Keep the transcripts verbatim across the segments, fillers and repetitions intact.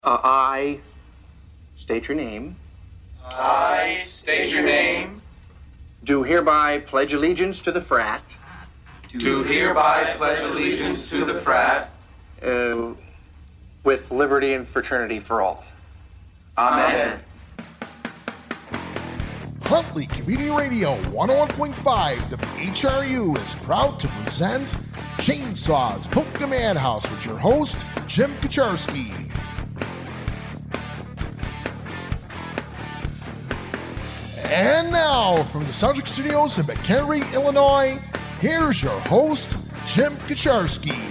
Uh, I state your name. I state your name. Do hereby pledge allegiance to the frat. Do hereby pledge allegiance to the frat. Uh, with liberty and fraternity for all. Amen. Huntley Community Radio one oh one point five W H R U is proud to present Chainsaws Polka Madhouse with your host, Jim Kaczarski. And now, from the Soundtrack Studios in McHenry, Illinois, here's your host, Jim Kaczarski.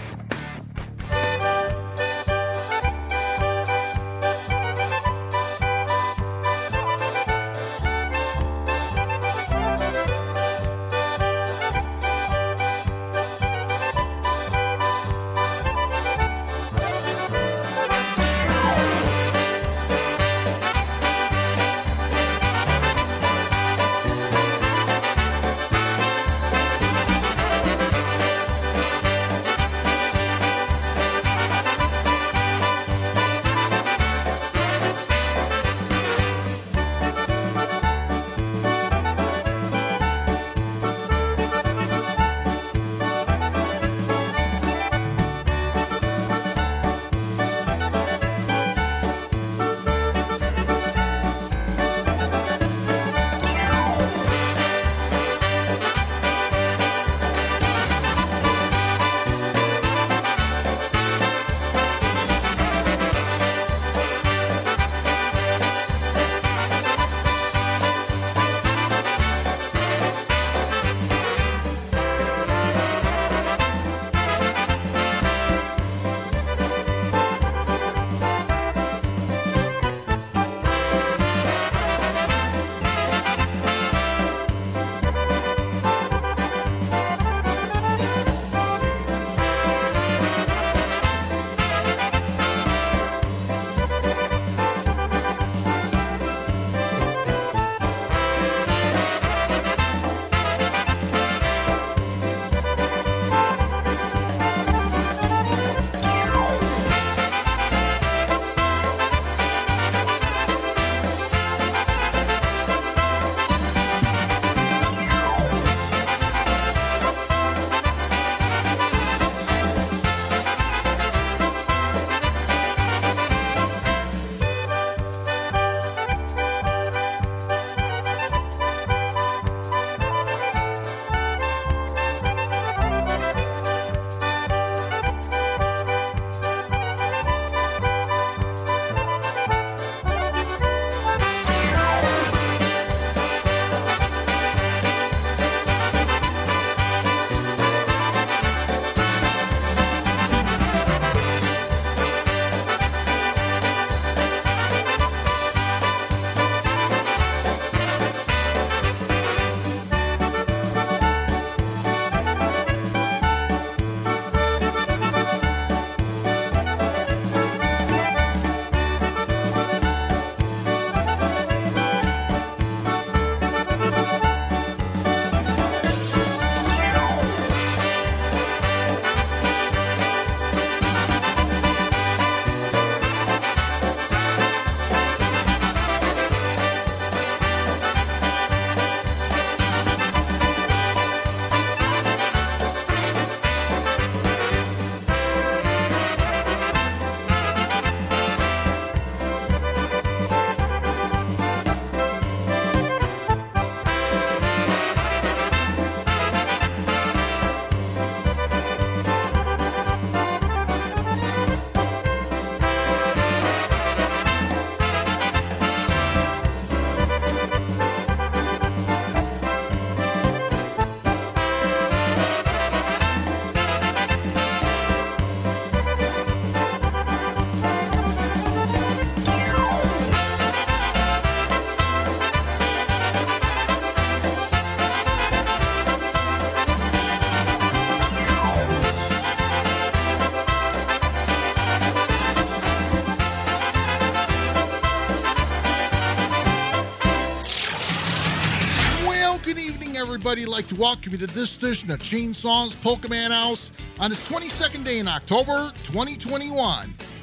Everybody, I'd like to welcome you to this edition of Chainsaws Polka Madhouse on this twenty-second day in October twenty twenty-one.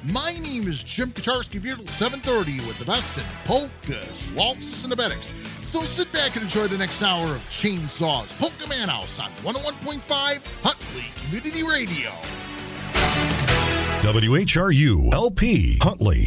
My name is Jim Kaczarski, Beardle seven thirty, with the best in polkas, waltzes, and abetics. So sit back and enjoy the next hour of Chainsaws Polka Man House on one oh one point five Huntley Community Radio. W H R U L P Huntley.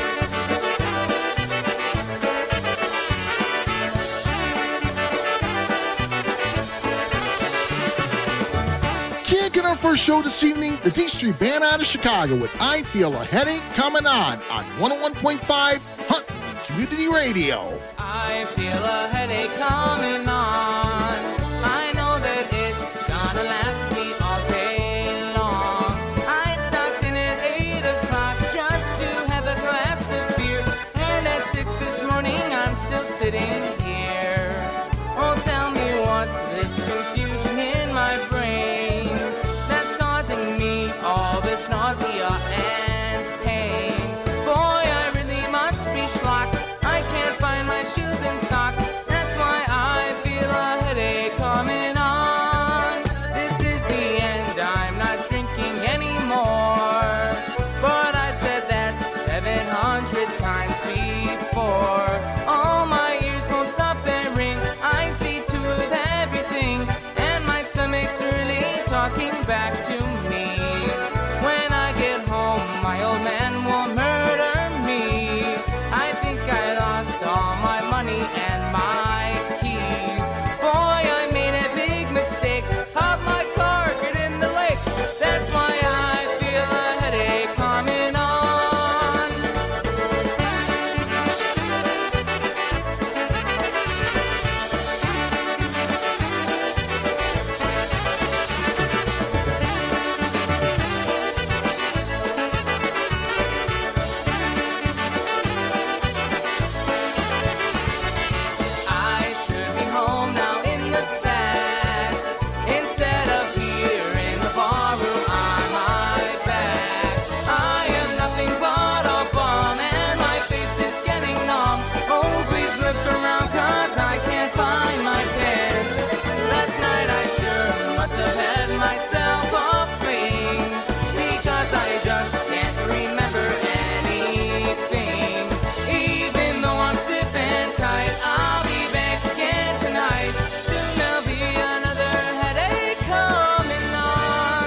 Kicking our first show this evening, the D Street Band out of Chicago with I Feel a Headache Coming On on one oh one point five Huntley Community Radio. I feel a headache coming on. I know that it's gonna last me all day long. I stopped in at eight o'clock just to have a glass of beer, and at six this morning I'm still sitting here. Oh, tell me what's this confusion in my brain that's causing me all this nausea and pain. Boy, I really must be schlocked. I can't find my shoes and socks. That's why I feel a headache coming on. This is the end. I'm not drinking anymore. But I said that seven hundred times before. All my ears won't stop their ring. I see two of everything, and my stomach's really talking back to me. When I get home, my old man will murder me. I think I lost all my money and my keys. Boy, I made a big mistake. Hop my car, get in the lake. That's why I feel a headache coming on. I should be home now in the sack, instead of here in the barroom on my back. I am nothing but a bum, and my face is getting numb. Oh, please look around, cause I can't find my pants. Last night I sure must have had myself a fling, because I just can't remember anything. Even though I'm stiff and tight, I'll be back again tonight. Soon there'll be another headache coming on.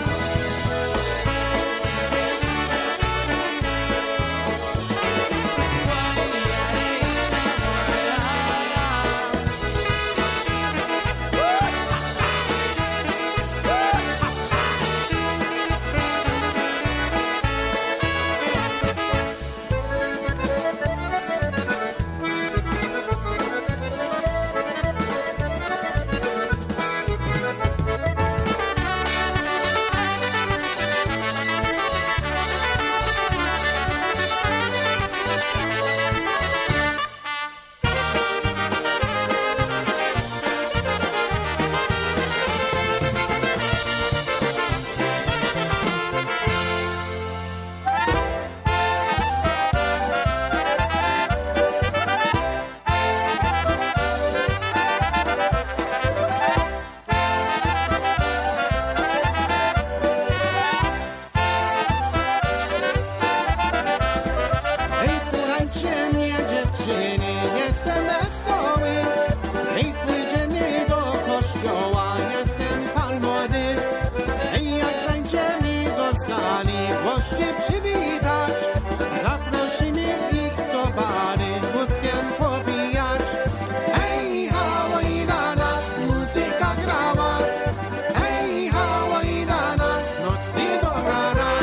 Ej, słuchajcie mnie, dziewczyny, jestem wesoły. Ej, pójdziemy do kościoła, jestem pan młody. Ej, jak zajdziemy do sali, gości przywitać. Zaprosimy ich do bary, wódkę popijać. Ej, hałaj na nas, muzyka grała. Ej, hałaj na nas, nocy do rana.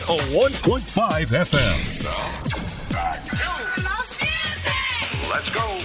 oh one point five F M. Let's go.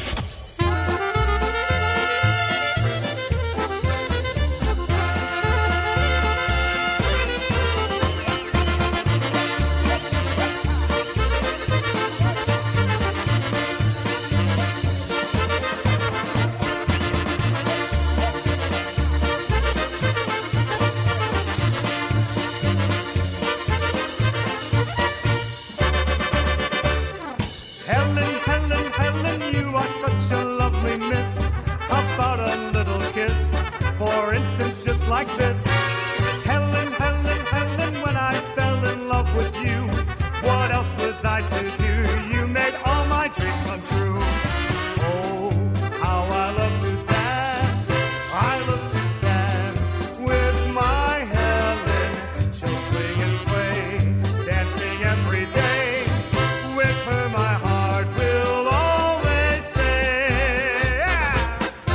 Like this, Helen, Helen, Helen, when I fell in love with you, what else was I to do? You made all my dreams come true. Oh, how I love to dance, I love to dance with my Helen. She'll swing and sway, dancing every day. With her my heart will always stay. Yeah.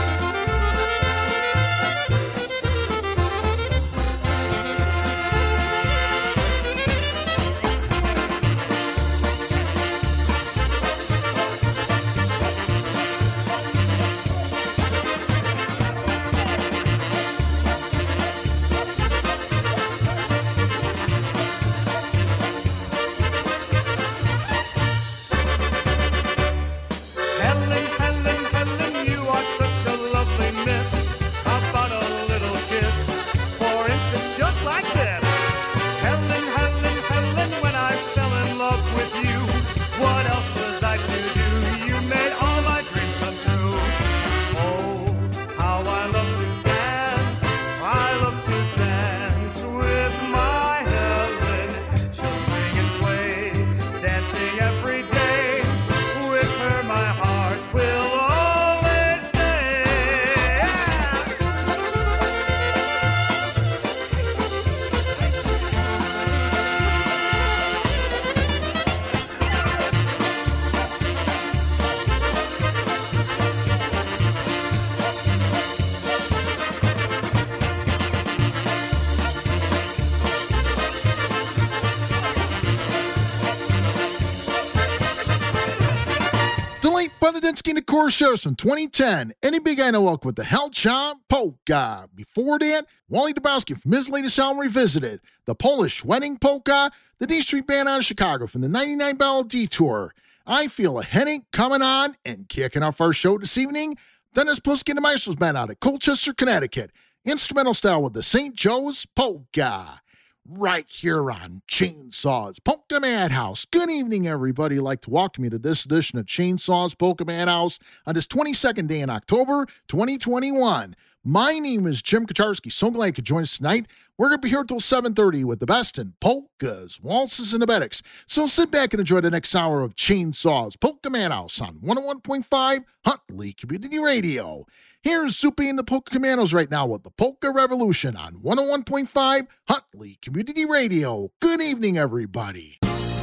Bonadinsky and the Core Shows from twenty ten. Any Big I Know Elk with the Hell Chop Polka. Before that, Wally Dabowski from his latest album Revisited, the Polish Wedding Polka, the D Street Band out of Chicago from the ninety-nine Ball Detour. I Feel a Headache coming on and kicking off our show this evening. Dennis Puski and the Maestros Band out of Colchester, Connecticut. Instrumental style with the Saint Joe's Polka. Right here on Chainsaws Polka Madhouse. Good evening, everybody. I'd like to welcome you to this edition of Chainsaws Polka Madhouse on this twenty-second day in October, twenty twenty-one. My name is Jim Kacharski. So glad you could join us tonight. We're going to be here until seven thirty with the best in polkas, waltzes, and ebetics. So sit back and enjoy the next hour of Chainsaws Polka Madhouse on one oh one point five Huntley Community Radio. Here's Soupy and the Polka Commandos right now with the Polka Revolution on one oh one point five Huntley Community Radio. Good evening, everybody.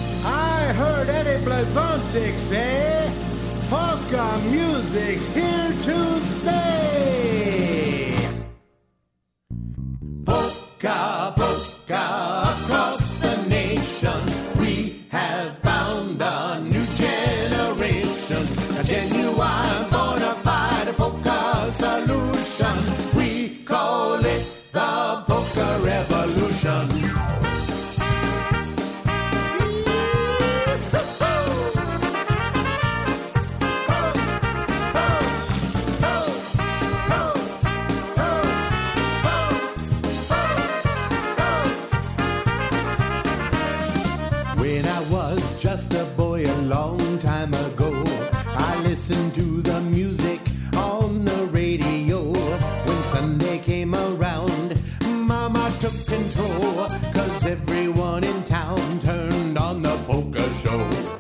I heard Eddie Blazonczyk say, polka music's here to stay. Polka, polka, across the nation, we have found a new generation, a genuine bona fide polka solution. We call it the Polka Revolution. When I was just a boy a long time ago, I listened to the music on the radio. When Sunday came around, Mama took control, 'cause everyone in town turned on the polka show.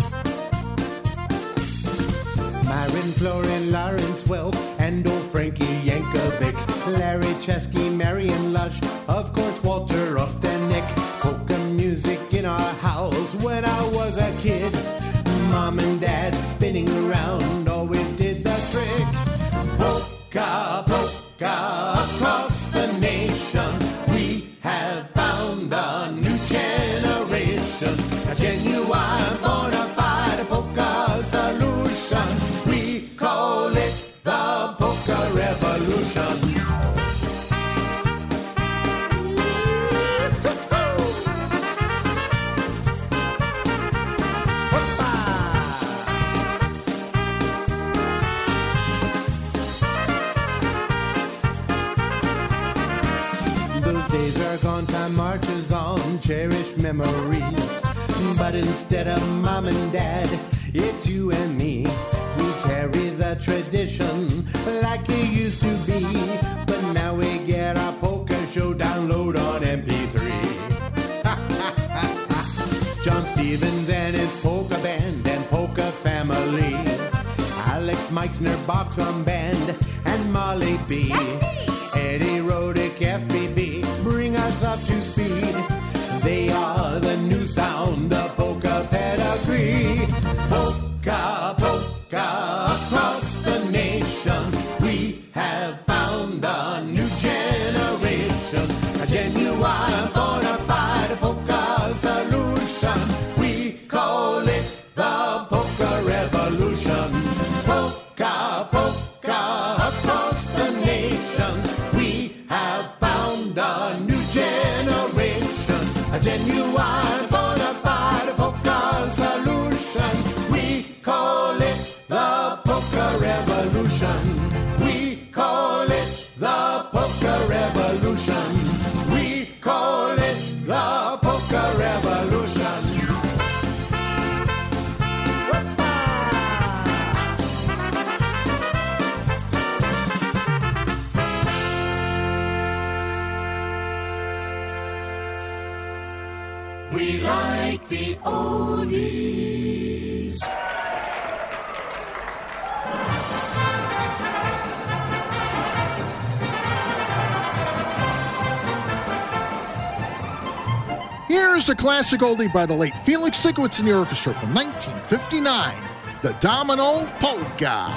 Myron, Florian, Lawrence Welk, and old Frankie Yankovic, Larry Chesky, Marion Lush, of course Walter Ostanek. Polka music in our house when I was a kid. Mom and Dad spinning around always did the trick. Polka, polka, across the nation, we have found a new generation. days are gone, time marches on, cherished memories. But instead of mom and dad, it's you and me. We carry the tradition like it used to be. But now we get our polka show download on M P three. John Stevens and his polka band and polka family. Alex Meixner, box on band, and Molly B. Eddie Rodick, F B B, bring us up to speed. They are the new sound, the polka pedigree. Polka, polka, across the nation, we have found a new generation, a genuine, bona fide polka solution. We call it the polka revolution. Polka, polka, across the nation, we have found a new generation, a genuine, bona fide polka solution. We call it the polka revolution. We call it the polka revolution. We call it the polka revolution. We like the oldies. Here's a classic oldie by the late Felix Sikowitz and the orchestra from nineteen fifty-nine, the Domino Polka.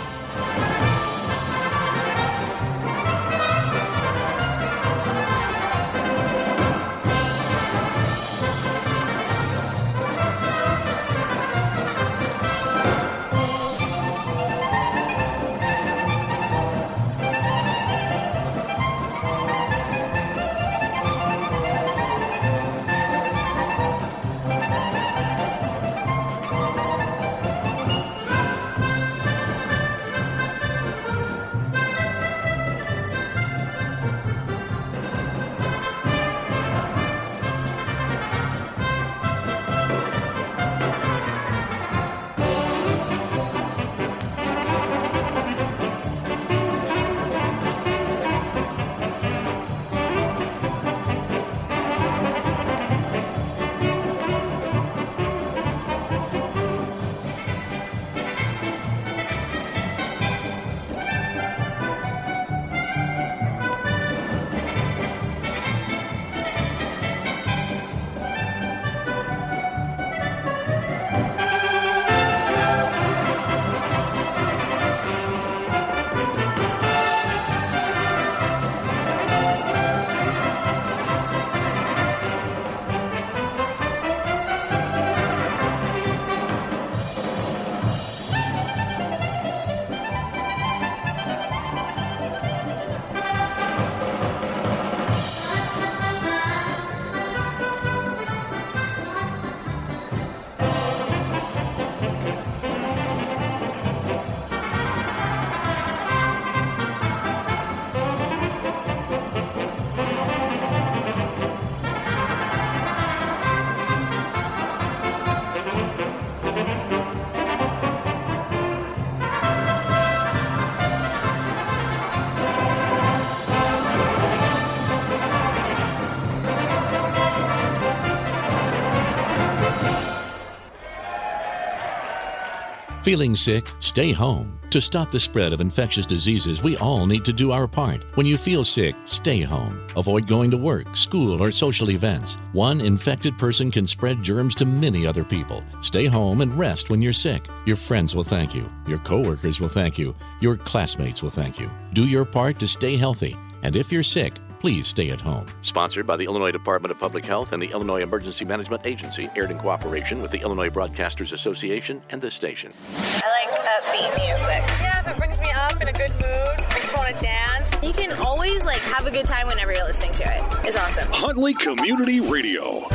Feeling sick? Stay home. To stop the spread of infectious diseases, we all need to do our part. When you feel sick, stay home. Avoid going to work, school, or social events. One infected person can spread germs to many other people. Stay home and rest when you're sick. Your friends will thank you. Your coworkers will thank you. Your classmates will thank you. Do your part to stay healthy. And if you're sick, please stay at home. Sponsored by the Illinois Department of Public Health and the Illinois Emergency Management Agency, aired in cooperation with the Illinois Broadcasters Association and this station. I like upbeat music. Yeah, if it brings me up in a good mood, makes me want to dance. You can always like have a good time whenever you're listening to it. It's awesome. Huntley Community Radio.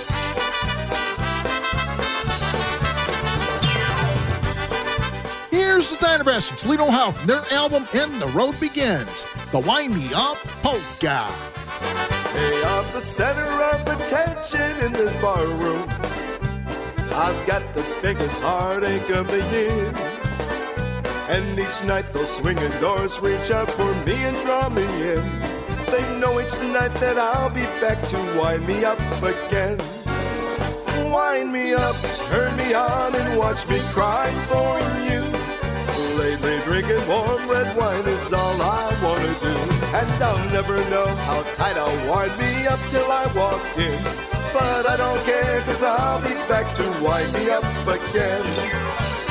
Here's Here's the Dynabrass in Toledo, Ohio from their album And the Road Begins, the Wind Me Up Polka. Hey, I'm the center of attention in this bar room. I've got the biggest heartache of the year. And each night those swinging doors reach out for me and draw me in. They know each night that I'll be back to wind me up again. Wind me up, turn me on and watch me cry for you. Lately drinking warm red wine is all I wanna do. And I'll never know how tight I'll wind me up till I walk in. But I don't care, cause I'll be back to wind me up again.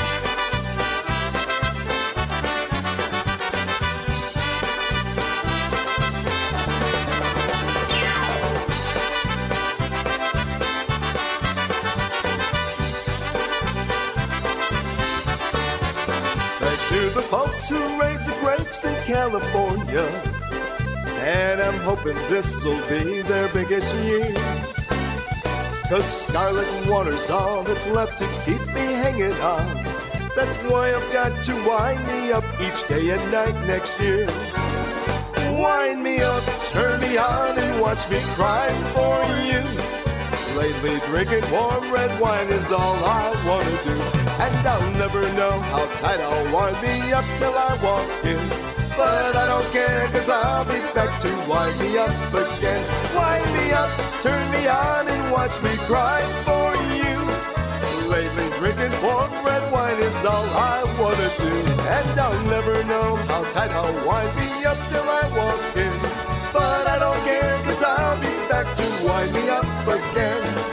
To the folks who raise the grapes in California, and I'm hoping this'll be their biggest year. Cause scarlet water's all that's left to keep me hanging on. That's why I've got to wind me up each day and night next year. Wind me up, turn me on and watch me cry for you. Lately drinking warm red wine is all I wanna do. And I'll never know how tight I'll wind me up till I walk in. But I don't care, cause I'll be back to wind me up again. Wind me up, turn me on and watch me cry for you. Lately drinking warm red wine is all I wanna do. And I'll never know how tight I'll wind me up till I walk in. But I don't care, cause I'll be back to wind me up again.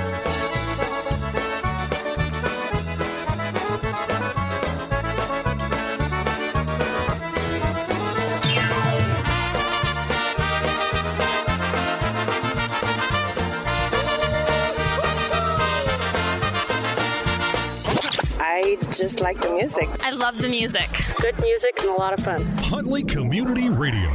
I just like the music. I love the music. Good music and a lot of fun. Huntley Community Radio.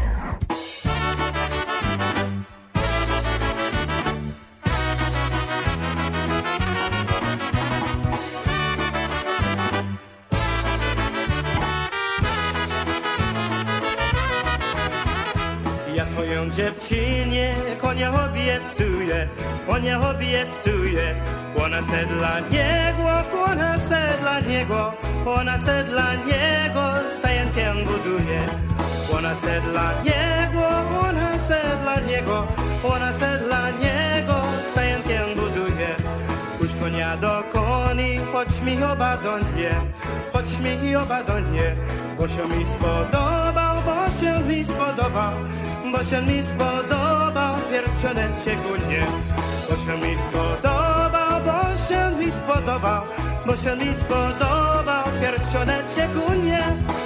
Ja swoją dziewczynie konia obiecuję, konia obiecuję. Ona se dla niego, ona se dla niego, ona se dla niego stajenkę buduje. Ona se dla niego, ona se dla niego, ona se dla niego stajenkę buduje. Puść konia do koni, chodź mi oba do nie, chodź mi oba do nie, bo się mi spodobał, bo się mi spodobał, bo się mi spodobał pierścioneczek u mnie, bo się mi spodobał, bo się mi spodobał, bo się mi spodobał pierścioneczek u mnie.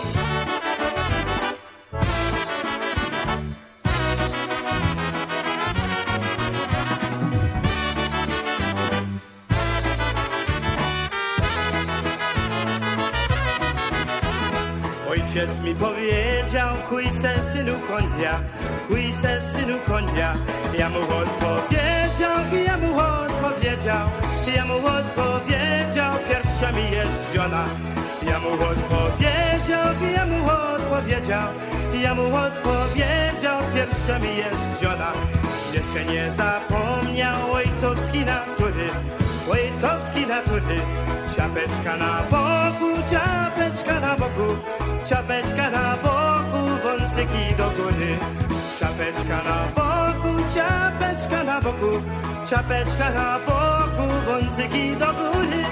Ojciec mi powiedział, kuj se synu konia, kuj se synu konia. Ja mu odpowiedział, ja mu odpowiedział, ja mu odpowiedział, pierwsza mi jest żona. Ja mu odpowiedział, ja mu odpowiedział, ja mu odpowiedział, pierwsza mi jest żona. Jeszcze nie zapomniał ojcowski natury, ojcowski natury. Czapeczka na boku, czapeczka na boku, czapeczka na boku, wąsyki do góry. Czapeczka na boku, czapeczka na boku, czapeczka na boku, wąsyki do góry.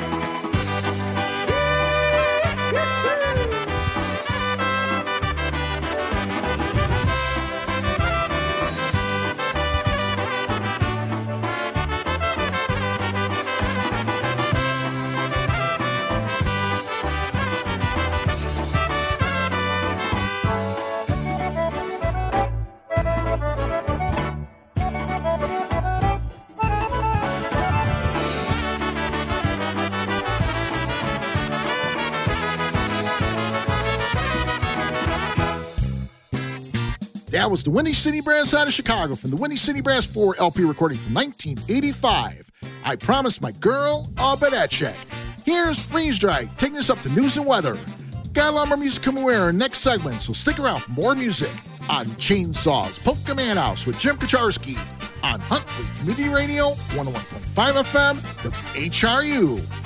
That was the Windy City Brass out of Chicago from the Windy City Brass four L P recording from nineteen eighty-five. I Promised My Girl a Bedache. Here's Freeze Dry taking us up to news and weather. Got a lot more music coming our next segment, so stick around for more music on Chainsaws Polka Man House with Jim Kacharski on Huntley Community Radio, one oh one point five F M, W H R U.